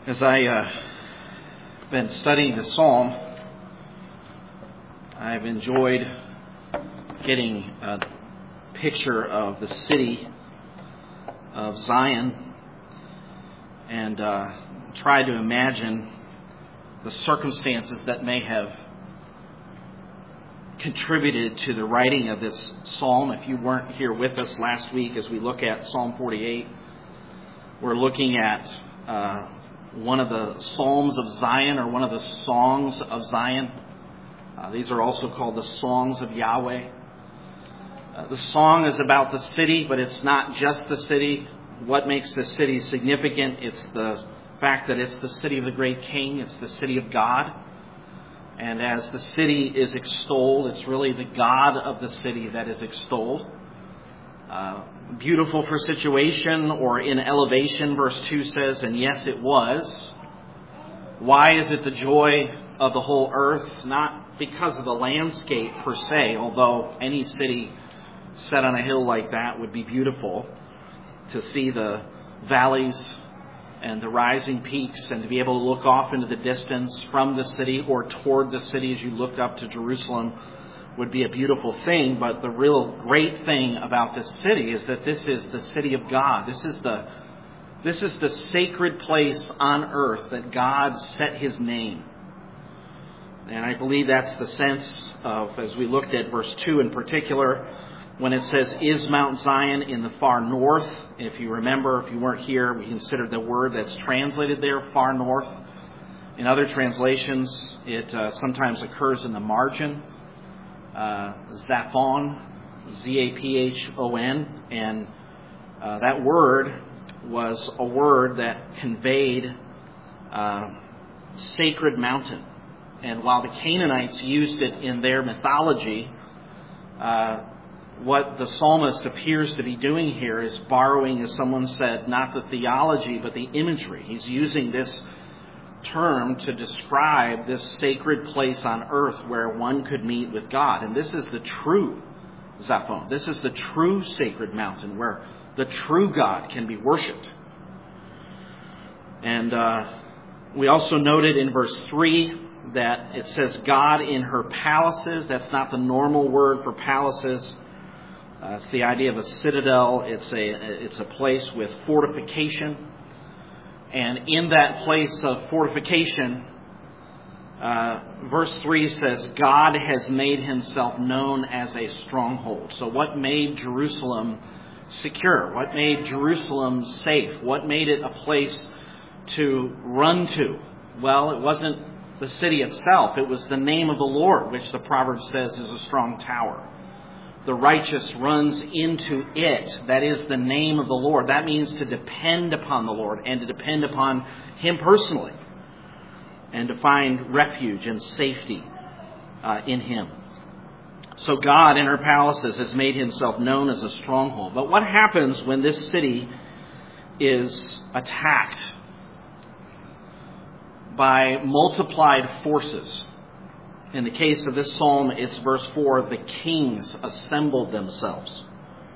As I've been studying the psalm, I've enjoyed getting a picture of the city of Zion and tried to imagine the circumstances that may have contributed to the writing of this psalm. If you weren't here with us last week as we look at Psalm 48, we're looking at one of the Psalms of Zion, or one of the Songs of Zion. These are also called the Songs of Yahweh. The song is about the city, but it's not just the city. What makes the city significant? It's the fact that it's the city of the great King. It's the city of God. And as the city is extolled, it's really the God of the city that is extolled. Beautiful for situation or in elevation, verse 2 says, and yes, it was. Why is it the joy of the whole earth? Not because of the landscape per se, although any city set on a hill like that would be beautiful. To see the valleys and the rising peaks and to be able to look off into the distance from the city or toward the city as you looked up to Jerusalem would be a beautiful thing. But the real great thing about this city is that this is the city of God. This is the sacred place on earth that God set his name. And I believe that's the sense of, as we looked at verse 2 in particular, when it says, is Mount Zion in the far north? If you remember, if you weren't here, we considered the word that's translated there, far north. In other translations, it sometimes occurs in the margin. Zaphon, Z-A-P-H-O-N, and that word was a word that conveyed sacred mountain. And while the Canaanites used it in their mythology, what the psalmist appears to be doing here is borrowing, as someone said, not the theology, but the imagery. He's using this term to describe this sacred place on earth where one could meet with God. And this is the true Zaphon. This is the true sacred mountain where the true God can be worshipped. And we also noted in verse 3 that it says God in her palaces. That's not the normal word for palaces. It's the idea of a citadel. It's a place with fortification. And in that place of fortification, verse 3 says, God has made himself known as a stronghold. So what made Jerusalem secure? What made Jerusalem safe? What made it a place to run to? Well, it wasn't the city itself. It was the name of the Lord, which the proverb says is a strong tower. The righteous runs into it. That is the name of the Lord. That means to depend upon the Lord and to depend upon him personally and to find refuge and safety in him. So God in her palaces has made himself known as a stronghold. But what happens when this city is attacked by multiplied forces? In the case of this psalm, it's verse 4, the kings assembled themselves.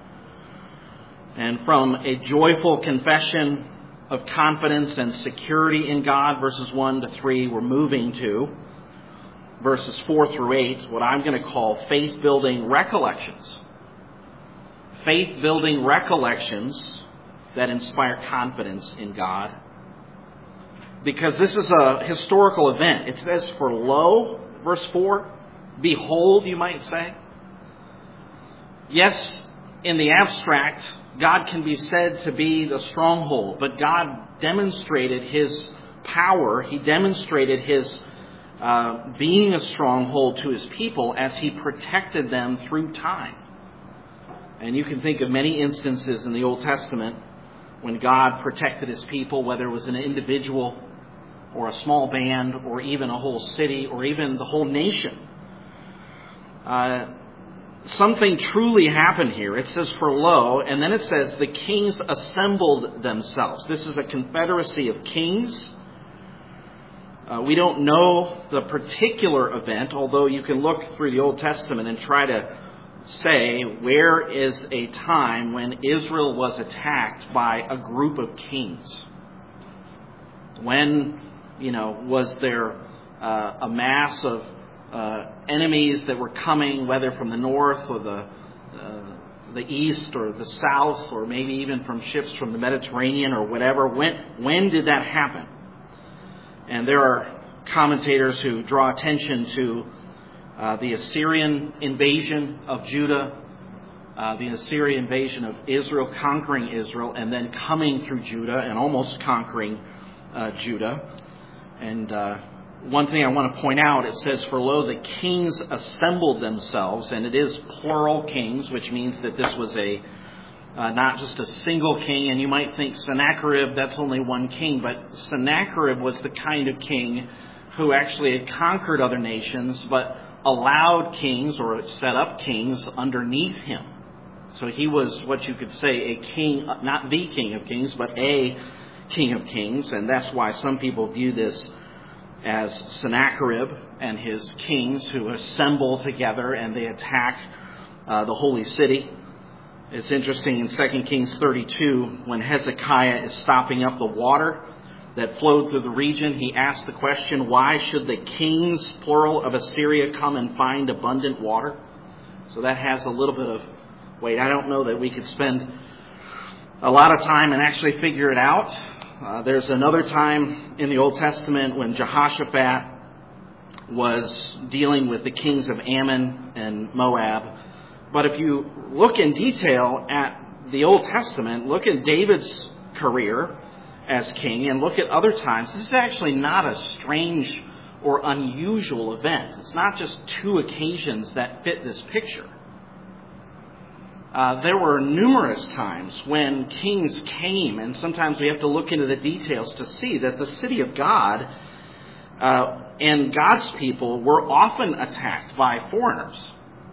And from a joyful confession of confidence and security in God, verses 1 to 3, we're moving to verses 4 through 8, what I'm going to call faith-building recollections. Faith-building recollections that inspire confidence in God. Because this is a historical event. It says, for lo, verse 4, behold, you might say. Yes, in the abstract, God can be said to be the stronghold, but God demonstrated his power. He demonstrated his being a stronghold to his people as he protected them through time. And you can think of many instances in the Old Testament when God protected his people, whether it was an individual or a small band, or even a whole city, or even the whole nation. Something truly happened here. It says, for lo, and then it says, the kings assembled themselves. This is a confederacy of kings. We don't know the particular event, although you can look through the Old Testament and try to say where is a time when Israel was attacked by a group of kings. When, was there a mass of enemies that were coming, whether from the north or the east or the south, or maybe even from ships from the Mediterranean or whatever? When did that happen? And there are commentators who draw attention to the Assyrian invasion of Judah, the Assyrian invasion of Israel, conquering Israel, and then coming through Judah and almost conquering Judah. And one thing I want to point out, it says, "For lo, the kings assembled themselves," and it is plural kings, which means that this was not just a single king. And you might think Sennacherib, that's only one king, but Sennacherib was the kind of king who actually had conquered other nations, but allowed kings or set up kings underneath him. So he was what you could say a king, not the king of kings, but a king of kings. And that's why some people view this as Sennacherib and his kings who assemble together and they attack the holy city. It's interesting in 2 Kings 32, when Hezekiah is stopping up the water that flowed through the region, he asked the question, "Why should the kings, plural, of Assyria come and find abundant water?" So that has a little bit of weight. I don't know that we could spend a lot of time and actually figure it out. There's another time in the Old Testament when Jehoshaphat was dealing with the kings of Ammon and Moab. But if you look in detail at the Old Testament, look at David's career as king and look at other times, this is actually not a strange or unusual event. It's not just two occasions that fit this picture. There were numerous times when kings came, and sometimes we have to look into the details to see that the city of God and God's people were often attacked by foreigners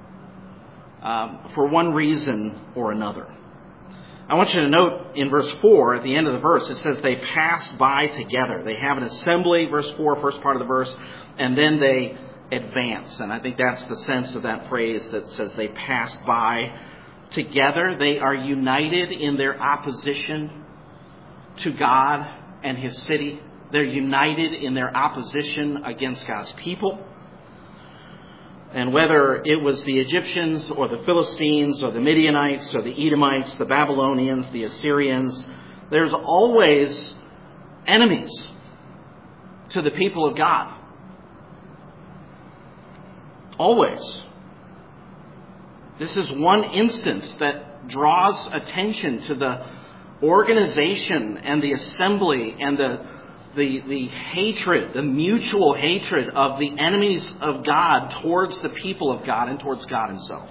for one reason or another. I want you to note in verse 4, at the end of the verse, it says they passed by together. They have an assembly, verse 4, first part of the verse, and then they advance. And I think that's the sense of that phrase that says they passed by together. They are united in their opposition to God and His city. They're united in their opposition against God's people. And whether it was the Egyptians or the Philistines or the Midianites or the Edomites, the Babylonians, the Assyrians, there's always enemies to the people of God. Always. This is one instance that draws attention to the organization and the assembly and the hatred, the mutual hatred of the enemies of God towards the people of God and towards God Himself.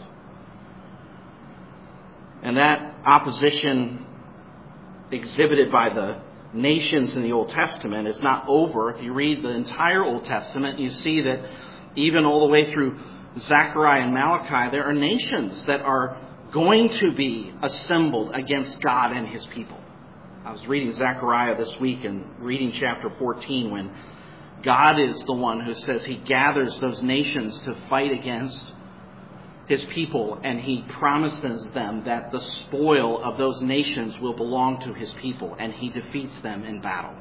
And that opposition exhibited by the nations in the Old Testament is not over. If you read the entire Old Testament, you see that even all the way through Zechariah and Malachi, there are nations that are going to be assembled against God and His people. I was reading Zechariah this week and reading chapter 14 when God is the one who says He gathers those nations to fight against His people, and He promises them that the spoil of those nations will belong to His people, and He defeats them in battle.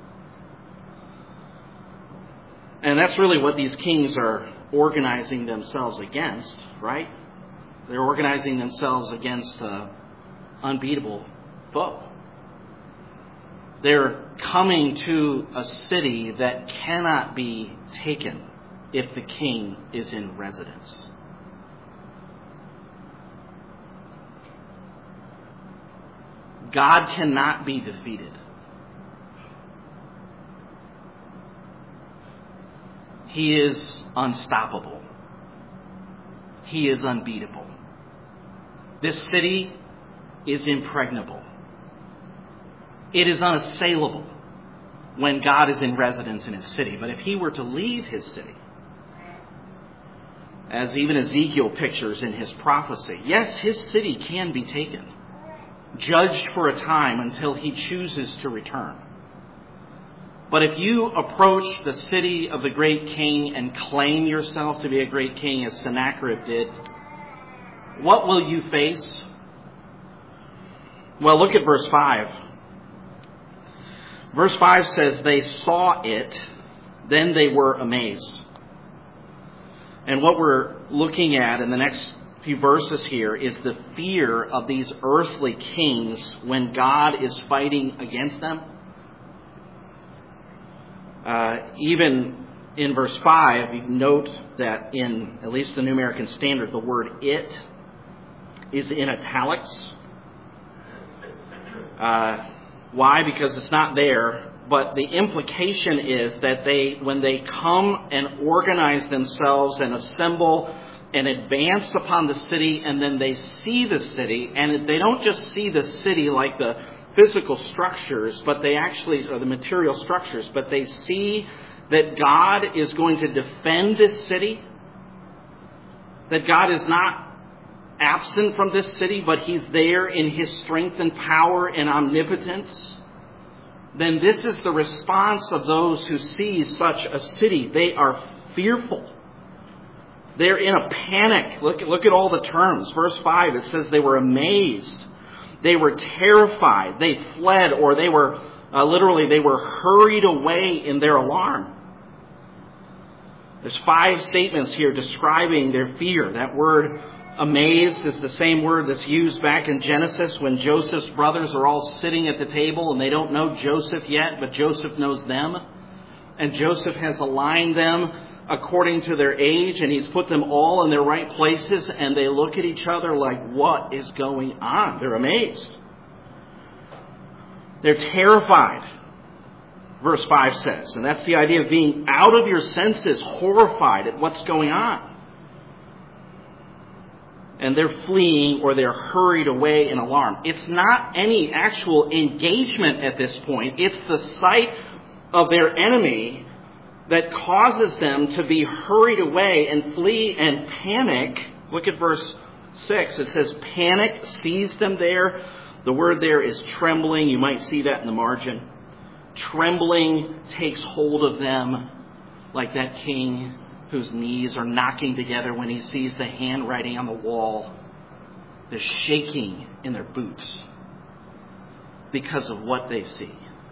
And that's really what these kings are organizing themselves against, right? They're organizing themselves against an unbeatable foe. They're coming to a city that cannot be taken if the king is in residence. God cannot be defeated. He is unstoppable. He is unbeatable. This city is impregnable. It is unassailable when God is in residence in His city. But if He were to leave His city, as even Ezekiel pictures in his prophecy, yes, His city can be taken, judged for a time until He chooses to return. But if you approach the city of the great king and claim yourself to be a great king, as Sennacherib did, what will you face? Well, look at verse 5. Verse 5 says, they saw it, then they were amazed. And what we're looking at in the next few verses here is the fear of these earthly kings when God is fighting against them. Even in verse 5, you note that in at least the New American Standard, the word "it" is in italics. Why? Because it's not there. But the implication is that when they come and organize themselves and assemble and advance upon the city, and then they see the city, and they don't just see the city like the physical structures, but they actually are the material structures, but they see that God is going to defend this city, that God is not absent from this city, but He's there in His strength and power and omnipotence, then this is the response of those who see such a city. They are fearful. They're in a panic. Look at all the terms. Verse 5, it says they were amazed. They were terrified. They fled, or they were they were hurried away in their alarm. There's 5 statements here describing their fear. That word amazed is the same word that's used back in Genesis when Joseph's brothers are all sitting at the table and they don't know Joseph yet, but Joseph knows them. And Joseph has aligned them according to their age, and he's put them all in their right places, and they look at each other like, what is going on? They're amazed. They're terrified, verse 5 says. And that's the idea of being out of your senses, horrified at what's going on. And they're fleeing, or they're hurried away in alarm. It's not any actual engagement at this point. It's the sight of their enemy that causes them to be hurried away and flee and panic. Look at verse 6. It says panic seized them there. The word there is trembling. You might see that in the margin. Trembling takes hold of them like that king whose knees are knocking together when he sees the handwriting on the wall. They're shaking in their boots because of what they see.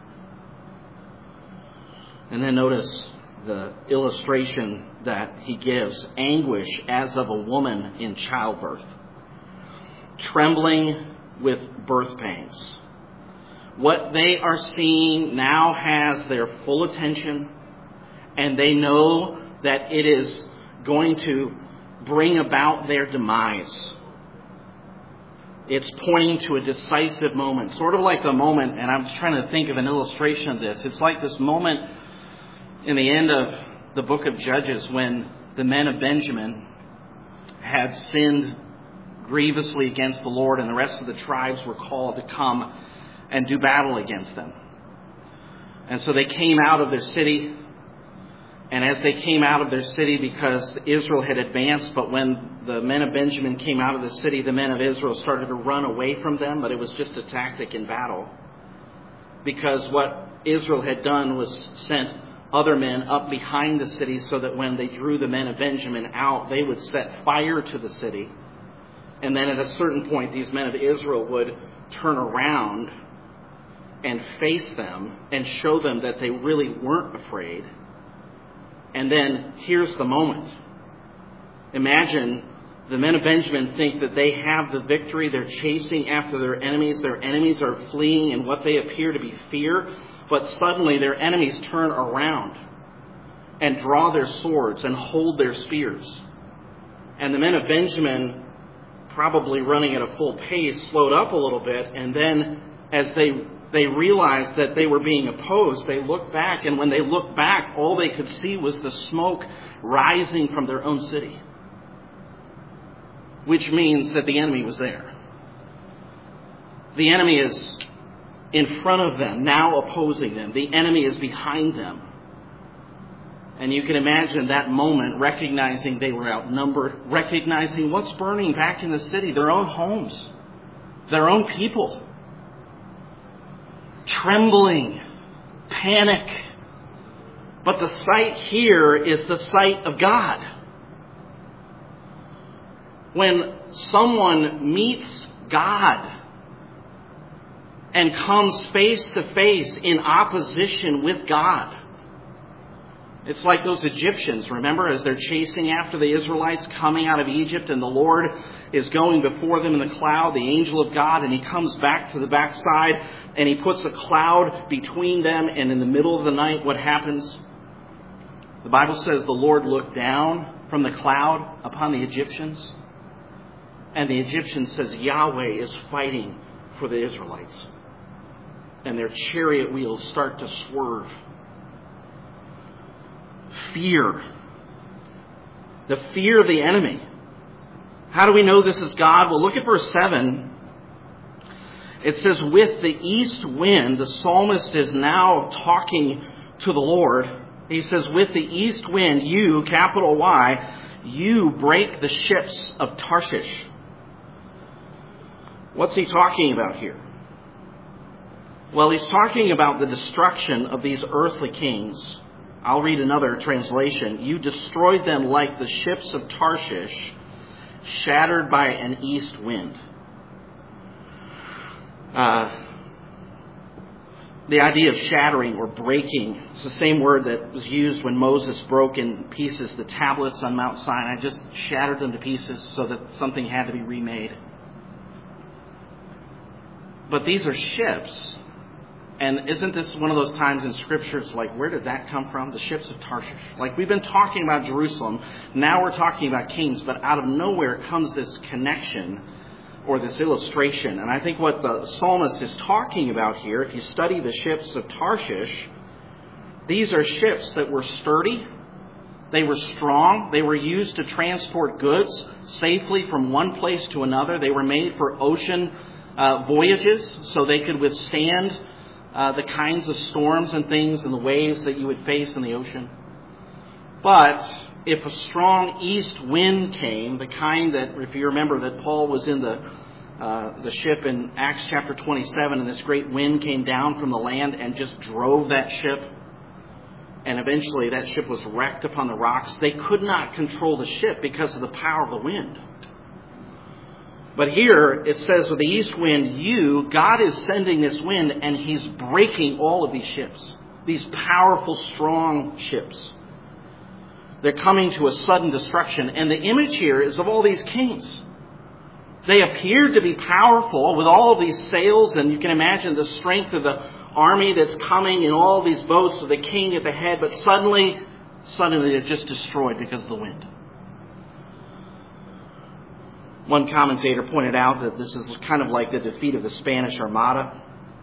And then notice the illustration that he gives. Anguish as of a woman in childbirth. Trembling with birth pains. What they are seeing now has their full attention, and they know that it is going to bring about their demise. It's pointing to a decisive moment, sort of like the moment, and I'm trying to think of an illustration of this. It's like this moment in the end of the book of Judges when the men of Benjamin had sinned grievously against the Lord, and the rest of the tribes were called to come and do battle against them. And so they came out of their city. And as they came out of their city, because Israel had advanced, but when the men of Benjamin came out of the city, the men of Israel started to run away from them, but it was just a tactic in battle. Because what Israel had done was sent other men up behind the city so that when they drew the men of Benjamin out, they would set fire to the city. And then at a certain point, these men of Israel would turn around and face them and show them that they really weren't afraid. And then here's the moment. Imagine the men of Benjamin think that they have the victory. They're chasing after their enemies. Their enemies are fleeing in what they appear to be fear. But suddenly their enemies turn around and draw their swords and hold their spears. And the men of Benjamin, probably running at a full pace, slowed up a little bit. And then as they realized that they were being opposed, they looked back, and when they looked back, all they could see was the smoke rising from their own city, which means that the enemy was there. The enemy is in front of them, now opposing them. The enemy is behind them. And you can imagine that moment, recognizing they were outnumbered, recognizing what's burning back in the city, their own homes, their own people. Trembling, panic. But the sight here is the sight of God. When someone meets God and comes face to face in opposition with God. It's like those Egyptians, remember, as they're chasing after the Israelites coming out of Egypt, and the Lord is going before them in the cloud, the angel of God, and he comes back to the backside, and he puts a cloud between them, and in the middle of the night, what happens? The Bible says the Lord looked down from the cloud upon the Egyptians, and the Egyptian says Yahweh is fighting for the Israelites. And their chariot wheels start to swerve. Fear. The fear of the enemy. How do we know this is God? Well, look at verse 7. It says, with the east wind, the psalmist is now talking to the Lord. He says, with the east wind, you, capital Y, you break the ships of Tarshish. What's he talking about here? Well, he's talking about the destruction of these earthly kings. I'll read another translation. You destroyed them like the ships of Tarshish, shattered by an east wind. The idea of shattering or breaking, it's the same word that was used when Moses broke in pieces the tablets on Mount Sinai, just shattered them to pieces so that something had to be remade. But these are ships. And isn't this one of those times in Scriptures, like, where did that come from? The ships of Tarshish. Like, we've been talking about Jerusalem. Now we're talking about kings. But out of nowhere comes this connection or this illustration. And I think what the psalmist is talking about here, if you study the ships of Tarshish, these are ships that were sturdy. They were strong. They were used to transport goods safely from one place to another. They were made for ocean voyages so they could withstand the kinds of storms and things and the waves that you would face in the ocean. But if a strong east wind came, the kind that, if you remember that Paul was in the ship in Acts chapter 27, and this great wind came down from the land and just drove that ship, and eventually that ship was wrecked upon the rocks, they could not control the ship because of the power of the wind. But here it says with the east wind, God is sending this wind and he's breaking all of these ships. These powerful, strong ships. They're coming to a sudden destruction. And the image here is of all these kings. They appear to be powerful with all of these sails, and you can imagine the strength of the army that's coming in all these boats with the king at the head, but suddenly they're just destroyed because of the wind. One commentator pointed out that this is kind of like the defeat of the Spanish Armada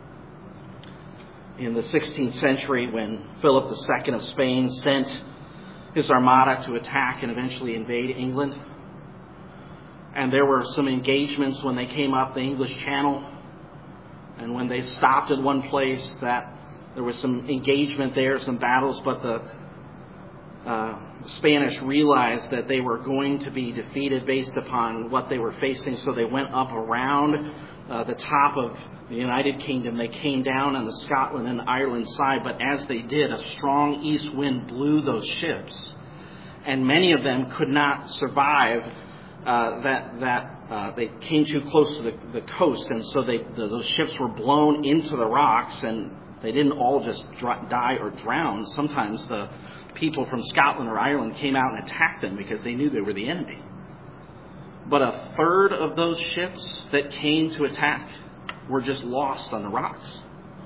in the 16th century when Philip II of Spain sent his armada to attack and eventually invade England. And there were some engagements when they came up the English Channel. And when they stopped at one place, that there was some engagement there, some battles, but the Spanish realized that they were going to be defeated based upon what they were facing, so they went up around the top of the United Kingdom. They came down on the Scotland and Ireland side, but as they did, a strong east wind blew those ships, and many of them could not survive they came too close to the coast, and so those ships were blown into the rocks, and they didn't all just die or drown. Sometimes the people from Scotland or Ireland came out and attacked them because they knew they were the enemy. But a third of those ships that came to attack were just lost on the rocks.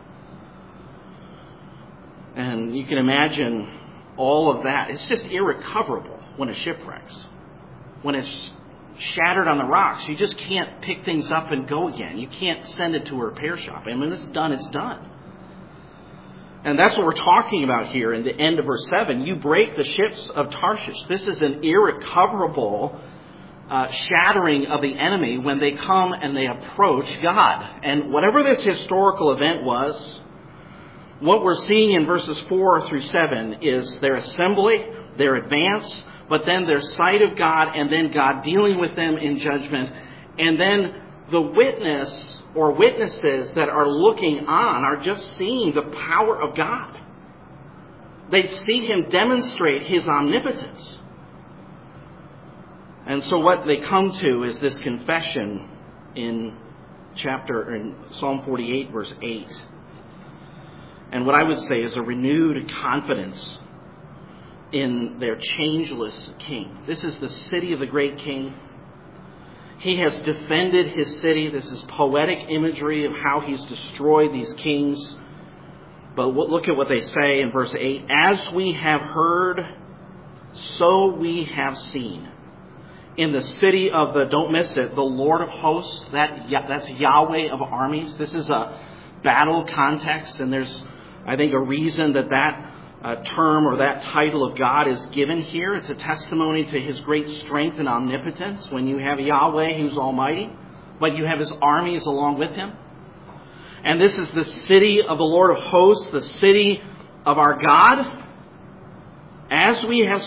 And you can imagine all of that. It's just irrecoverable when a ship wrecks. When it's shattered on the rocks, you just can't pick things up and go again. You can't send it to a repair shop. I mean, it's done, it's done. And that's what we're talking about here in the end of verse 7. You break the ships of Tarshish. This is an irrecoverable shattering of the enemy when they come and they approach God. And whatever this historical event was, what we're seeing in verses 4 through 7 is their assembly, their advance, but then their sight of God, and then God dealing with them in judgment, and then the witness or witnesses that are looking on are just seeing the power of God. They see him demonstrate his omnipotence. And so what they come to is this confession in in Psalm 48, verse 8. And what I would say is a renewed confidence in their changeless king. This is the city of the great king. He has defended his city. This is poetic imagery of how he's destroyed these kings. But look at what they say in verse 8. As we have heard, so we have seen. In the city of the, don't miss it, the Lord of hosts, that's Yahweh of armies. This is a battle context, and there's, I think, a reason that term or that title of God is given here. It's a testimony to his great strength and omnipotence when you have Yahweh who's almighty, but you have his armies along with him. And this is the city of the Lord of hosts, the city of our God. As we have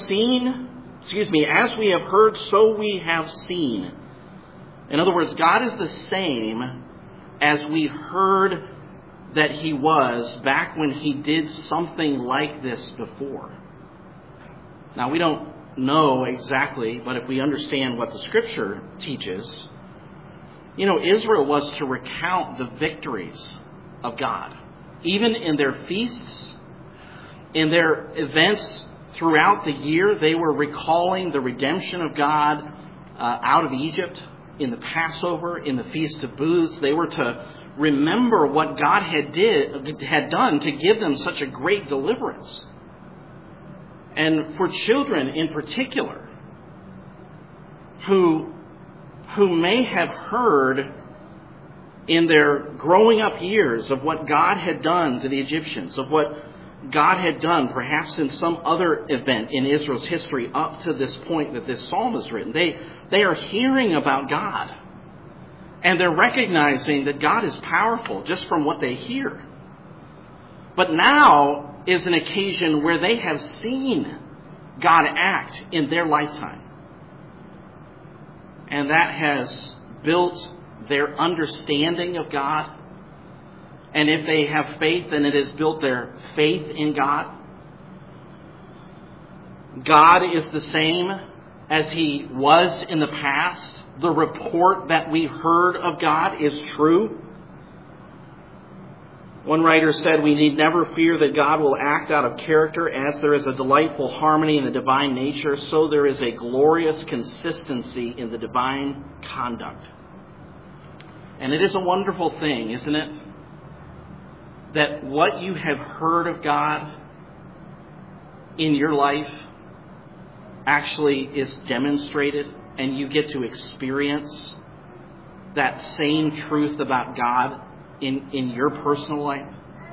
heard, so we have seen. In other words, God is the same as we heard that he was back when he did something like this before. Now, we don't know exactly, but if we understand what the Scripture teaches, Israel was to recount the victories of God. Even in their feasts, in their events throughout the year, they were recalling the redemption of God out of Egypt, in the Passover, in the Feast of Booths. They were to remember what God had done to give them such a great deliverance. And for children in particular, who may have heard in their growing up years of what God had done to the Egyptians, of what God had done perhaps in some other event in Israel's history up to this point that this psalm is written. They are hearing about God. And they're recognizing that God is powerful just from what they hear. But now is an occasion where they have seen God act in their lifetime. And that has built their understanding of God. And if they have faith, then it has built their faith in God. God is the same as he was in the past. The report that we heard of God is true. One writer said, we need never fear that God will act out of character. As there is a delightful harmony in the divine nature, so there is a glorious consistency in the divine conduct. And it is a wonderful thing, isn't it? That what you have heard of God in your life actually is demonstrated, and you get to experience that same truth about God in your personal life.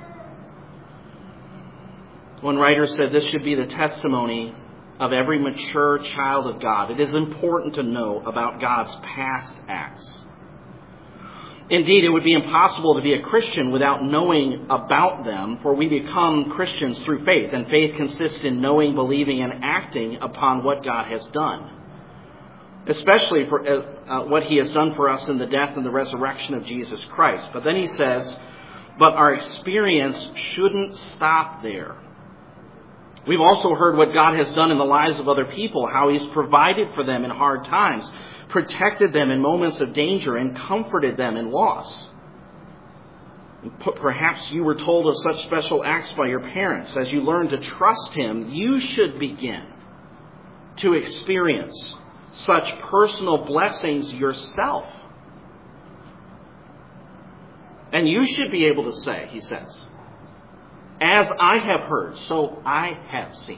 One writer said this should be the testimony of every mature child of God. It is important to know about God's past acts. Indeed, it would be impossible to be a Christian without knowing about them, for we become Christians through faith, and faith consists in knowing, believing, and acting upon what God has done, especially for what he has done for us in the death and the resurrection of Jesus Christ. But then he says, but our experience shouldn't stop there. We've also heard what God has done in the lives of other people, how he's provided for them in hard times, protected them in moments of danger, and comforted them in loss. Perhaps you were told of such special acts by your parents. As you learn to trust him, you should begin to experience such personal blessings yourself. And you should be able to say, he says, as I have heard, so I have seen.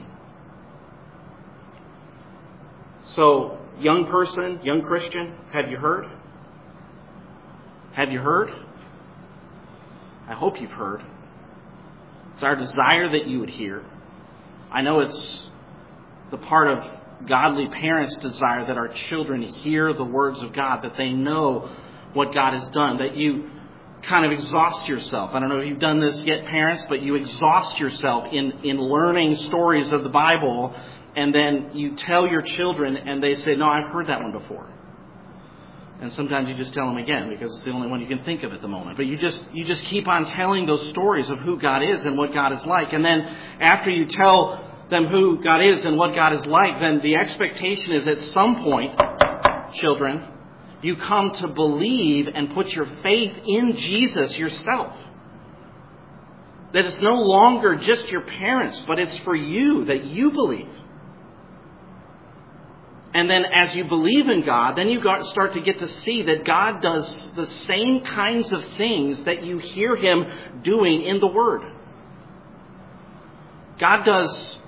So, young person, young Christian, have you heard? Have you heard? I hope you've heard. It's our desire that you would hear. I know it's the part of godly parents' desire that our children hear the words of God, that they know what God has done, that you kind of exhaust yourself. I don't know if you've done this yet, parents, but you exhaust yourself in learning stories of the Bible, and then you tell your children and they say, no, I've heard that one before. And sometimes you just tell them again because it's the only one you can think of at the moment. But you just keep on telling those stories of who God is and what God is like. And then after you tell them who God is and what God is like, then the expectation is at some point, children, You come to believe and put your faith in Jesus yourself. That it's no longer just your parents, but it's for you, that you believe. And then as you believe in God, then you start to get to see that God does the same kinds of things that you hear Him doing in the Word. God does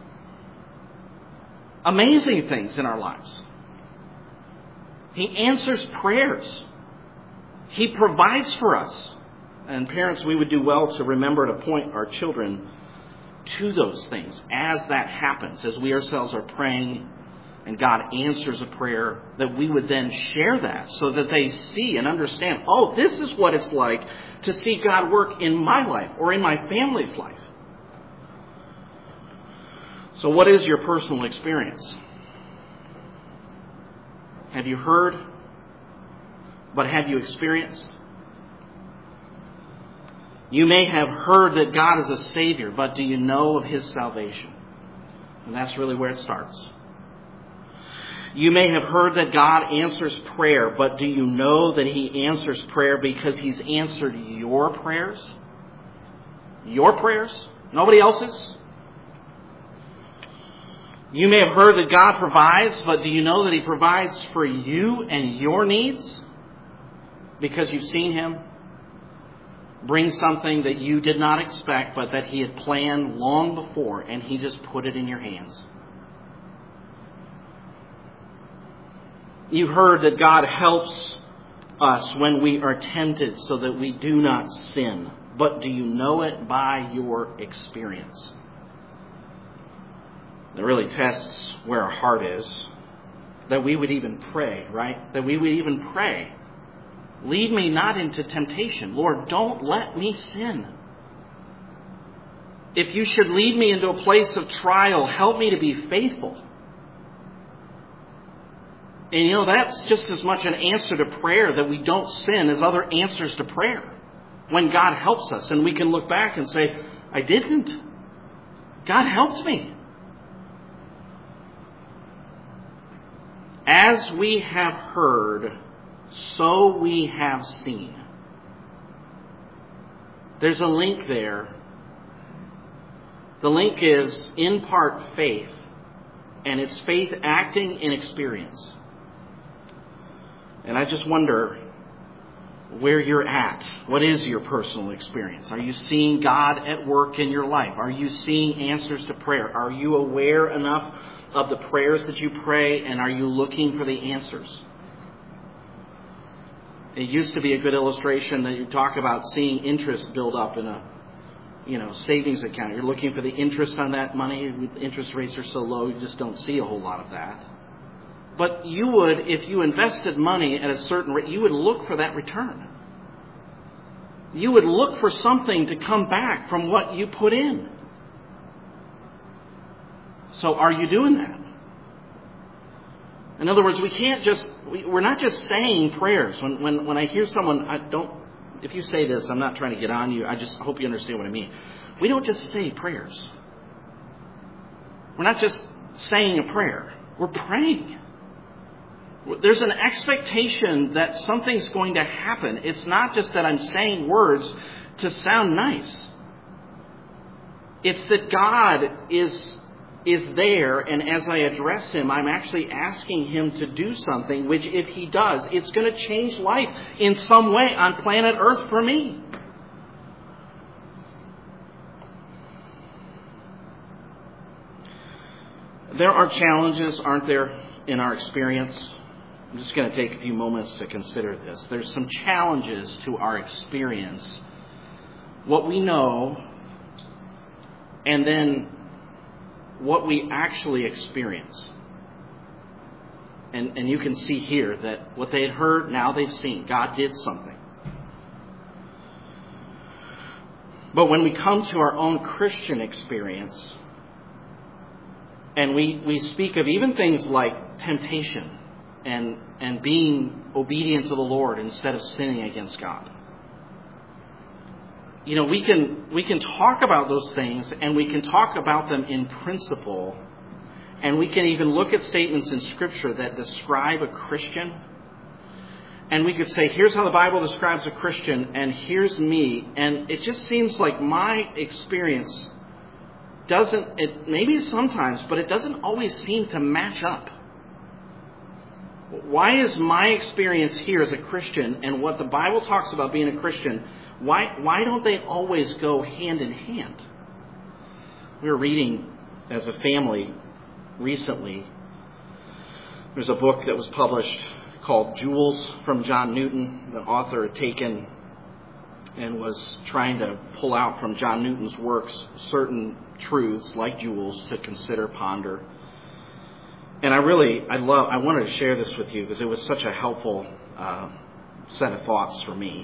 amazing things in our lives. He answers prayers. He provides for us. And parents, we would do well to remember to point our children to those things as that happens, as we ourselves are praying and God answers a prayer, that we would then share that so that they see and understand, oh, this is what it's like to see God work in my life or in my family's life. So what is your personal experience? Have you heard, but have you experienced? You may have heard that God is a Savior, but do you know of His salvation? And that's really where it starts. You may have heard that God answers prayer, but do you know that He answers prayer because He's answered your prayers? Your prayers? Nobody else's? You may have heard that God provides, but do you know that He provides for you and your needs? Because you've seen Him bring something that you did not expect, but that He had planned long before, and He just put it in your hands. You heard that God helps us when we are tempted so that we do not sin. But do you know it by your experience? That really tests where our heart is. That we would even pray, right? That we would even pray. Lead me not into temptation. Lord, don't let me sin. If you should lead me into a place of trial, help me to be faithful. And you know, that's just as much an answer to prayer that we don't sin as other answers to prayer. When God helps us and we can look back and say, I didn't. God helped me. As we have heard, so we have seen. There's a link there. The link is in part faith, and it's faith acting in experience. And I just wonder where you're at. What is your personal experience? Are you seeing God at work in your life? Are you seeing answers to prayer? Are you aware enough of the prayers that you pray, and are you looking for the answers? It used to be a good illustration that you talk about seeing interest build up in a savings account. You're looking for the interest on that money. Interest rates are so low, you just don't see a whole lot of that. But you would, if you invested money at a certain rate, you would look for that return. You would look for something to come back from what you put in. So are you doing that? In other words, we're not just saying prayers. When I hear someone, if you say this, I'm not trying to get on you. I just hope you understand what I mean. We don't just say prayers. We're not just saying a prayer. We're praying. There's an expectation that something's going to happen. It's not just that I'm saying words to sound nice. It's that God is there, and as I address Him, I'm actually asking Him to do something, which if He does, it's going to change life in some way on planet Earth for me. There are challenges, aren't there, in our experience? I'm just going to take a few moments to consider this. There's some challenges to our experience. What we know, and then what we actually experience. And you can see here that what they had heard, now they've seen. God did something. But when we come to our own Christian experience, and we speak of even things like temptation and being obedient to the Lord instead of sinning against God. We can talk about those things, and we can talk about them in principle, and we can even look at statements in Scripture that describe a Christian, And we could say, here's how the Bible describes a Christian, and here's me. And it just seems like my experience maybe sometimes, but it doesn't always seem to match up. Why is my experience here as a Christian and what the Bible talks about being a Christian, why don't they always go hand in hand? We were reading as a family recently. There's a book that was published called Jewels from John Newton. The author had taken and was trying to pull out from John Newton's works certain truths like jewels to consider, ponder. And I wanted to share this with you because it was such a helpful set of thoughts for me.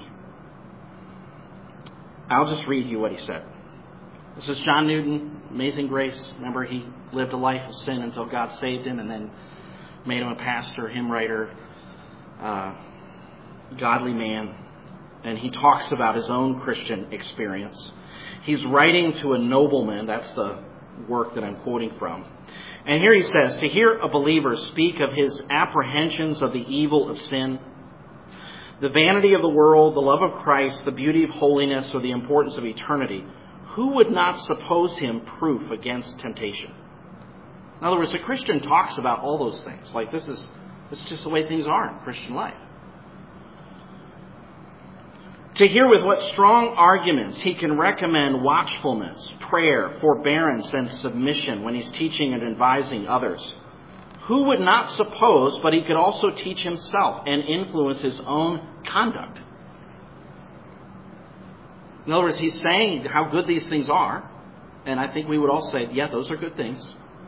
I'll just read you what he said. This is John Newton, Amazing Grace. Remember, he lived a life of sin until God saved him and then made him a pastor, hymn writer, godly man. And he talks about his own Christian experience. He's writing to a nobleman. That's the work that I'm quoting from. And here he says, to hear a believer speak of his apprehensions of the evil of sin, the vanity of the world, the love of Christ, the beauty of holiness, or the importance of eternity, who would not suppose him proof against temptation? In other words, a Christian talks about all those things. Like this is just the way things are in Christian life. To hear with what strong arguments he can recommend watchfulness, prayer, forbearance, and submission when he's teaching and advising others. Who would not suppose, but he could also teach himself and influence his own conduct? In other words, he's saying how good these things are. And I think we would all say, yeah, those are good things.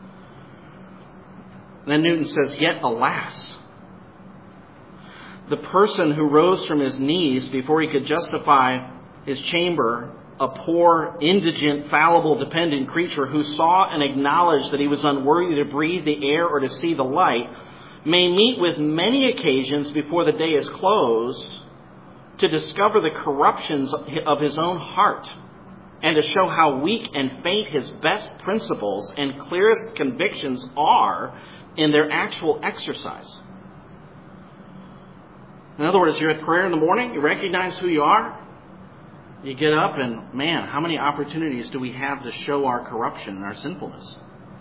And then Newton says, yet alas, the person who rose from his knees before he could justify his chamber, a poor, indigent, fallible, dependent creature who saw and acknowledged that he was unworthy to breathe the air or to see the light, may meet with many occasions before the day is closed to discover the corruptions of his own heart and to show how weak and faint his best principles and clearest convictions are in their actual exercise. In other words, you're at prayer in the morning, you recognize who you are, you get up and, man, how many opportunities do we have to show our corruption and our sinfulness?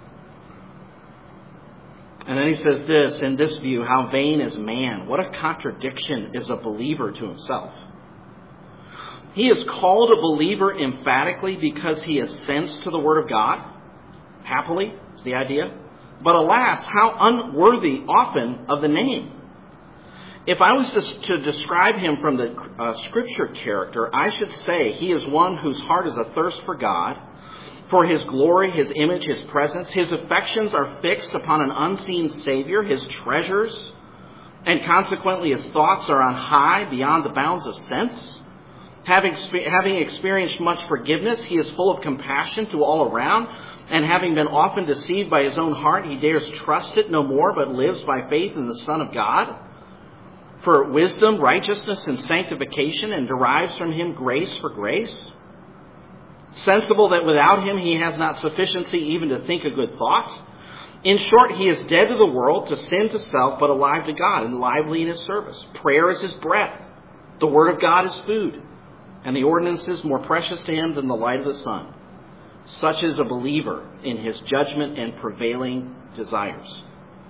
And then he says this, in this view, how vain is man. What a contradiction is a believer to himself. He is called a believer emphatically because he assents to the Word of God. Happily, is the idea. But alas, how unworthy often of the name. If I was to describe him from the Scripture character, I should say he is one whose heart is a thirst for God, for His glory, His image, His presence. His affections are fixed upon an unseen Savior, His treasures, and consequently His thoughts are on high beyond the bounds of sense. Having experienced much forgiveness, He is full of compassion to all around, and having been often deceived by his own heart, he dares trust it no more, but lives by faith in the Son of God, for wisdom, righteousness, and sanctification, and derives from Him grace for grace. Sensible that without Him he has not sufficiency even to think a good thought. In short, he is dead to the world, to sin, to self, but alive to God, and lively in His service. Prayer is his breath. The Word of God is food, and the ordinances more precious to him than the light of the sun. Such is a believer in his judgment and prevailing desires.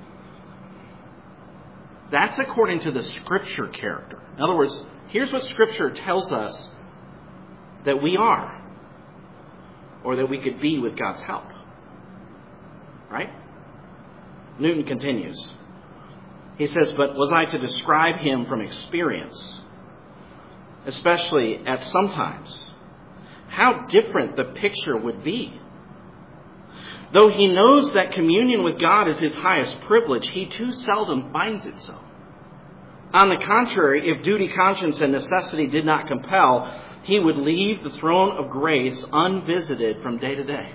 That's according to the Scripture character. In other words, here's what Scripture tells us that we are, or that we could be with God's help. Right? Newton continues. He says, but was I to describe him from experience, especially at some times, how different the picture would be. Though he knows that communion with God is his highest privilege, he too seldom finds it so. On the contrary, if duty, conscience, and necessity did not compel, he would leave the throne of grace unvisited from day to day.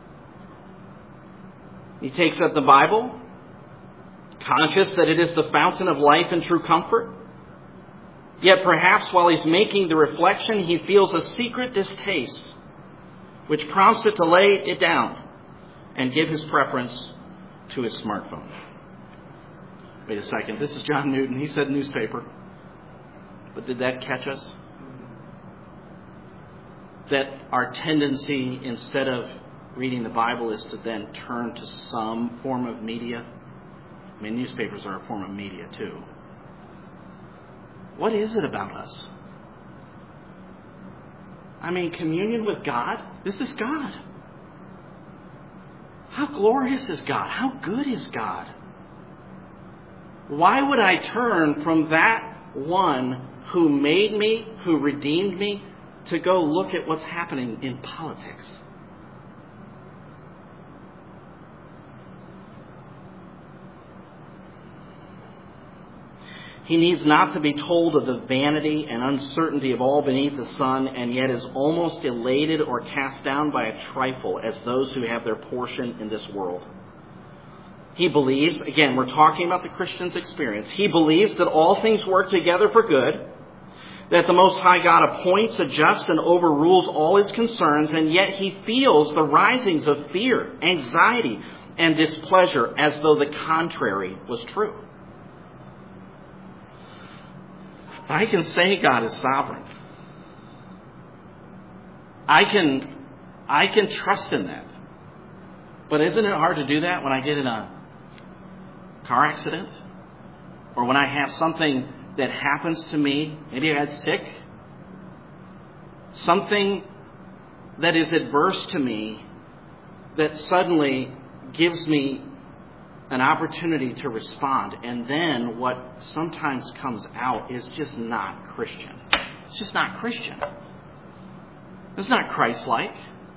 He takes up the Bible, conscious that it is the fountain of life and true comfort. Yet perhaps while he's making the reflection, he feels a secret distaste, which prompts it to lay it down and give his preference to his smartphone. Wait a second, this is John Newton. He said newspaper. But did that catch us? That our tendency, instead of reading the Bible, is to then turn to some form of media. I mean, newspapers are a form of media too. What is it about us? I mean, communion with God? This is God. How glorious is God? How good is God? Why would I turn from that one who made me, who redeemed me, to go look at what's happening in politics? He needs not to be told of the vanity and uncertainty of all beneath the sun, and yet is almost elated or cast down by a trifle as those who have their portion in this world. He believes, again, we're talking about the Christian's experience, he believes that all things work together for good, that the Most High God appoints, adjusts, and overrules all his concerns, and yet he feels the risings of fear, anxiety, and displeasure as though the contrary was true. I can say God is sovereign. I can trust in that. But isn't it hard to do that when I get in a car accident? Or when I have something that happens to me, maybe I got sick, something that is adverse to me that suddenly gives me an opportunity to respond, and then what sometimes comes out is just not Christian. It's just not Christian. It's not Christ-like.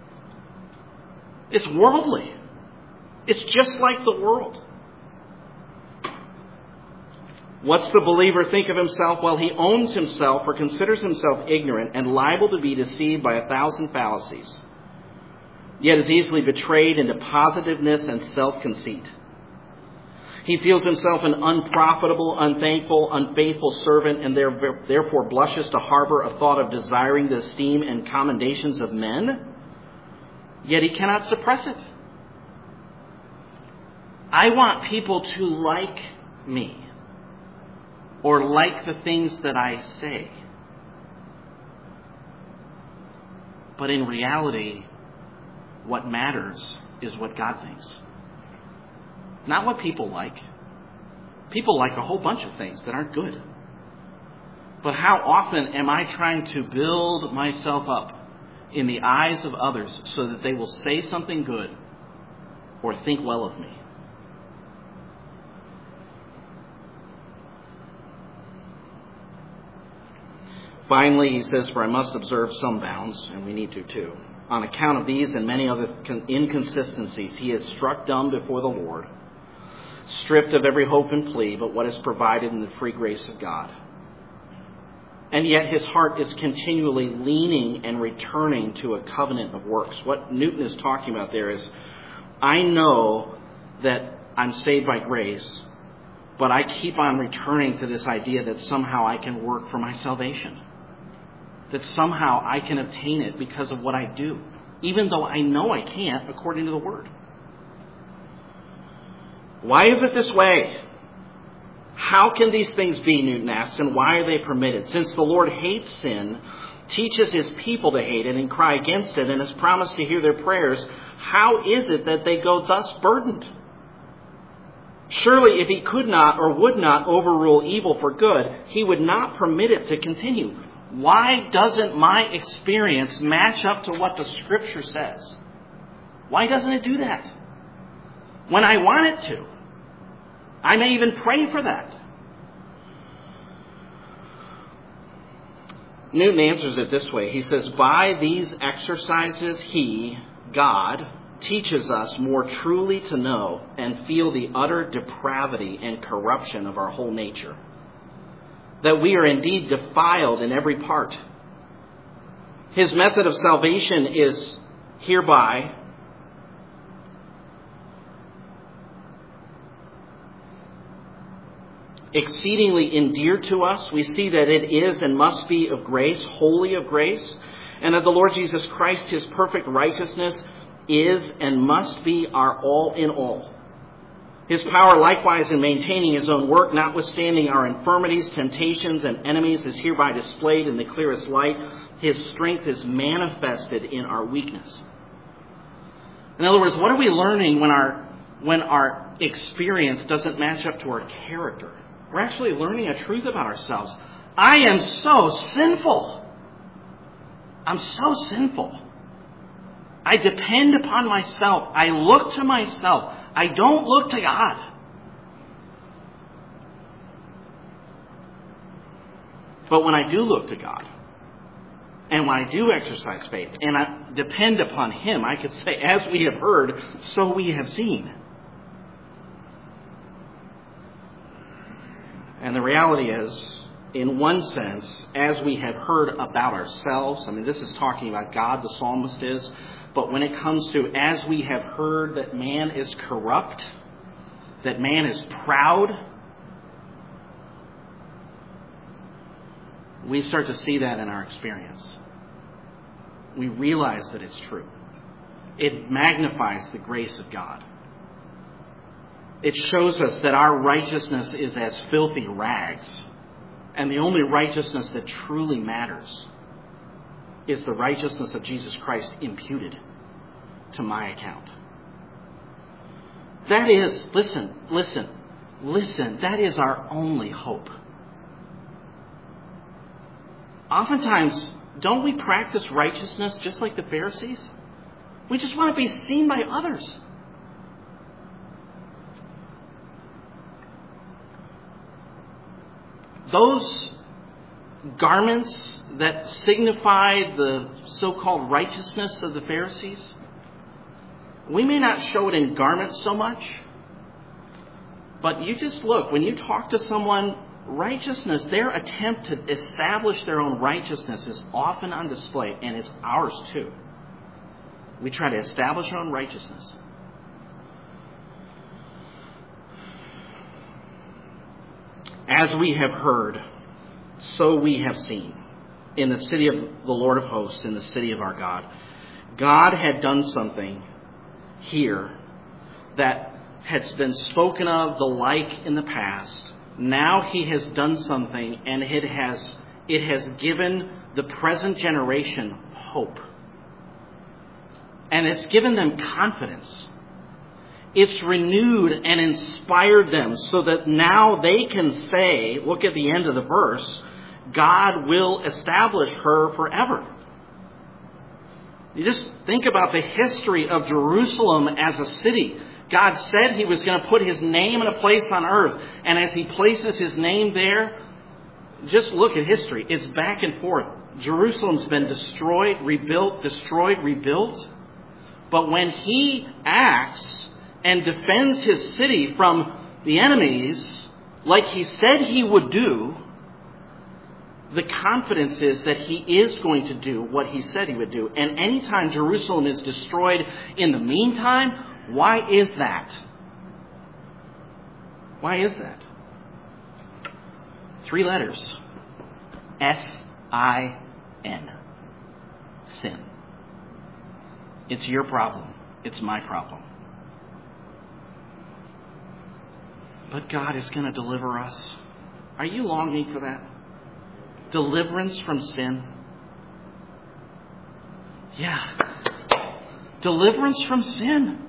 It's worldly. It's just like the world. What's the believer think of himself? Well, he owns himself or considers himself ignorant and liable to be deceived by 1,000 fallacies, yet is easily betrayed into positiveness and self-conceit. He feels himself an unprofitable, unthankful, unfaithful servant, and therefore blushes to harbor a thought of desiring the esteem and commendations of men, yet he cannot suppress it. I want people to like me, or like the things that I say. But in reality, what matters is what God thinks. Not what people like. People like a whole bunch of things that aren't good. But how often am I trying to build myself up in the eyes of others so that they will say something good or think well of me? Finally, he says, for I must observe some bounds, and we need to too. On account of these and many other inconsistencies, he is struck dumb before the Lord, stripped of every hope and plea but what is provided in the free grace of God. And yet his heart is continually leaning and returning to a covenant of works. What Newton is talking about there is, I know that I'm saved by grace, but I keep on returning to this idea that somehow I can work for my salvation. That somehow I can obtain it because of what I do, even though I know I can't according to the Word. Why is it this way? How can these things be, Newton asks, and why are they permitted? Since the Lord hates sin, teaches his people to hate it and cry against it, and has promised to hear their prayers, how is it that they go thus burdened? Surely if he could not or would not overrule evil for good, he would not permit it to continue. Why doesn't my experience match up to what the Scripture says? Why doesn't it do that? When I want it to. I may even pray for that. Newton answers it this way. He says, by these exercises he, God, teaches us more truly to know and feel the utter depravity and corruption of our whole nature, that we are indeed defiled in every part. His method of salvation is hereby exceedingly endeared to us. We see that it is and must be of grace, wholly of grace, and that the Lord Jesus Christ, his perfect righteousness, is and must be our all in all. His power likewise in maintaining his own work, notwithstanding our infirmities, temptations, and enemies, is hereby displayed in the clearest light. His strength is manifested in our weakness. In other words, what are we learning when our experience doesn't match up to our character? We're actually learning a truth about ourselves. I am so sinful. I'm so sinful. I depend upon myself. I look to myself. I don't look to God. But when I do look to God, and when I do exercise faith, and I depend upon Him, I could say, as we have heard, so we have seen. And the reality is, in one sense, as we have heard about ourselves, I mean, this is talking about God, the psalmist is, but when it comes to, as we have heard that man is corrupt, that man is proud, we start to see that in our experience. We realize that it's true. It magnifies the grace of God. It shows us that our righteousness is as filthy rags. And the only righteousness that truly matters is the righteousness of Jesus Christ imputed to my account. That is, listen, that is our only hope. Oftentimes, don't we practice righteousness just like the Pharisees? We just want to be seen by others. Those garments that signified the so-called righteousness of the Pharisees, we may not show it in garments so much, but you just look, when you talk to someone, righteousness, their attempt to establish their own righteousness is often on display, and it's ours too. We try to establish our own righteousness. As we have heard, so we have seen in the city of the Lord of hosts, in the city of our God. God had done something here that has been spoken of the like in the past. Now He has done something, and it has given the present generation hope. And it's given them confidence. It's renewed and inspired them so that now they can say, look at the end of the verse, God will establish her forever. You just think about the history of Jerusalem as a city. God said He was going to put His name in a place on earth. And as He places His name there, just look at history. It's back and forth. Jerusalem's been destroyed, rebuilt, destroyed, rebuilt. But when He acts and defends His city from the enemies, like He said He would do, the confidence is that He is going to do what He said He would do. And anytime Jerusalem is destroyed in the meantime, why is that? Why is that? 3 letters. S-I-N. Sin. It's your problem. It's my problem. But God is going to deliver us. Are you longing for that? Deliverance from sin? Yeah. Deliverance from sin.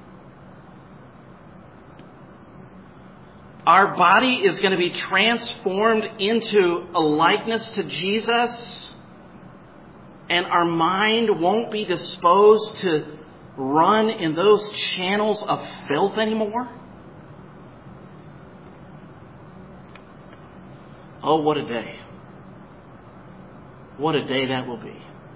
Our body is going to be transformed into a likeness to Jesus, and our mind won't be disposed to run in those channels of filth anymore. Oh, what a day. What a day that will be.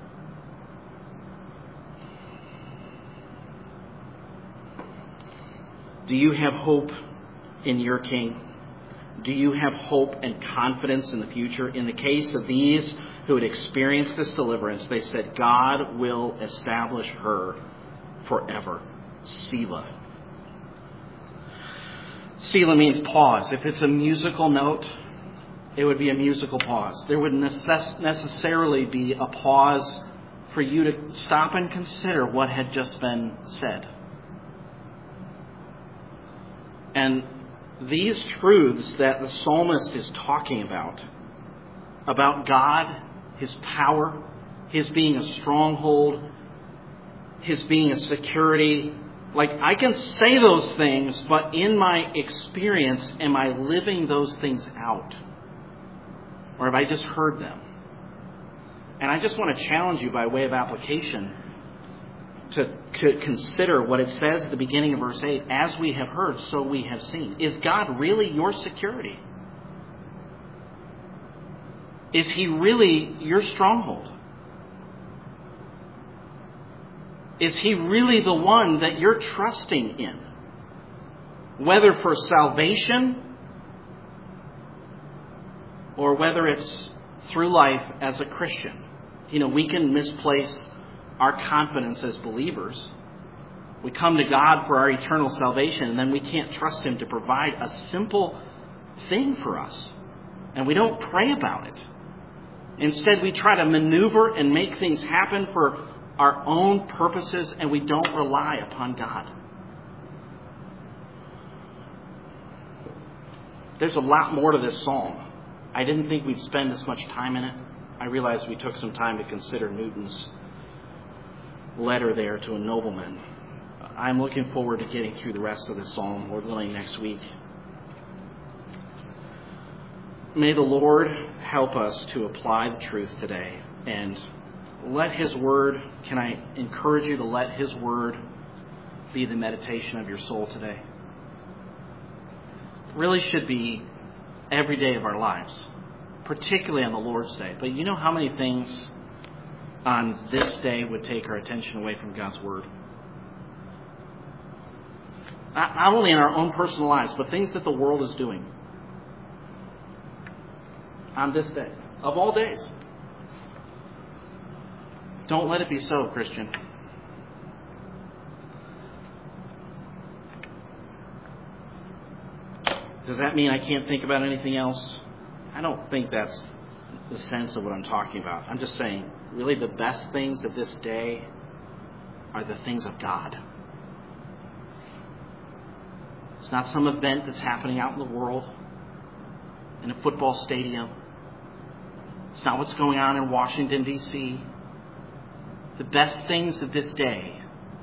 Do you have hope in your King? Do you have hope and confidence in the future? In the case of these who had experienced this deliverance, they said, God will establish her forever. Selah. Selah means pause. If it's a musical note, it would be a musical pause. There would necessarily be a pause for you to stop and consider what had just been said. And these truths that the psalmist is talking about God, His power, His being a stronghold, His being a security, like I can say those things, but in my experience, am I living those things out? Or have I just heard them? And I just want to challenge you by way of application to consider what it says at the beginning of verse 8, as we have heard, so we have seen. Is God really your security? Is He really your stronghold? Is He really the one that you're trusting in? Whether for salvation or whether it's through life as a Christian. You know, we can misplace our confidence as believers. We come to God for our eternal salvation, and then we can't trust Him to provide a simple thing for us. And we don't pray about it. Instead, we try to maneuver and make things happen for our own purposes, and we don't rely upon God. There's a lot more to this psalm. I didn't think we'd spend this much time in it. I realized we took some time to consider Newton's letter there to a nobleman. I'm looking forward to getting through the rest of this psalm, Lord willing, next week. May the Lord help us to apply the truth today, and let His Word, can I encourage you to let His Word be the meditation of your soul today? It really should be every day of our lives, particularly on the Lord's Day. But you know how many things on this day would take our attention away from God's Word? Not only in our own personal lives, but things that the world is doing on this day, of all days. Don't let it be so, Christian. Does that mean I can't think about anything else? I don't think that's the sense of what I'm talking about. I'm just saying, really the best things of this day are the things of God. It's not some event that's happening out in the world, in a football stadium. It's not what's going on in Washington, D.C. The best things of this day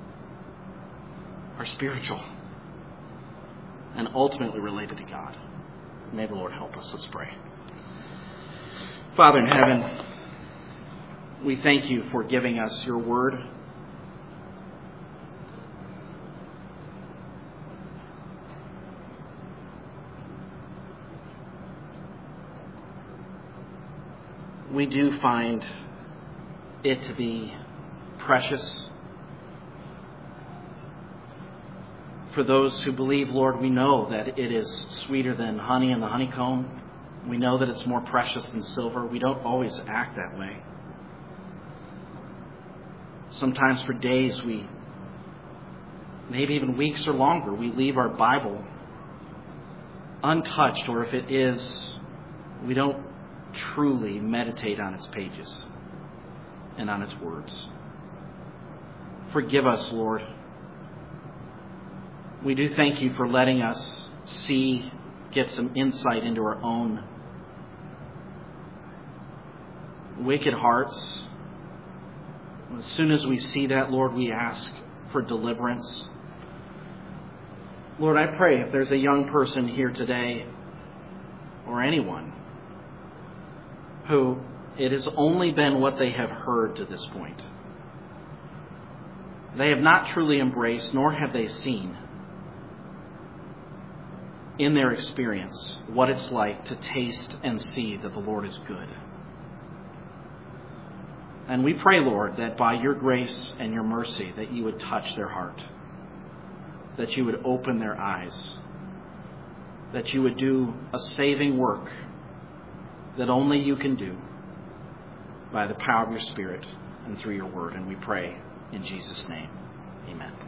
are spiritual and ultimately related to God. May the Lord help us. Let's pray. Father in heaven, we thank You for giving us Your Word. We do find it to be precious. For those who believe, Lord, we know that it is sweeter than honey in the honeycomb. We know that it's more precious than silver. We don't always act that way. Sometimes for days, maybe even weeks or longer, we leave our Bible untouched, or if it is, we don't truly meditate on its pages and on its words. Forgive us, Lord. We do thank You for letting us get some insight into our own wicked hearts. As soon as we see that, Lord, we ask for deliverance. Lord, I pray if there's a young person here today, or anyone, who it has only been what they have heard to this point. They have not truly embraced, nor have they seen in their experience what it's like to taste and see that the Lord is good. And we pray, Lord, that by Your grace and Your mercy, that You would touch their heart, that You would open their eyes, that You would do a saving work that only You can do by the power of Your Spirit and through Your Word. And we pray in Jesus' name. Amen.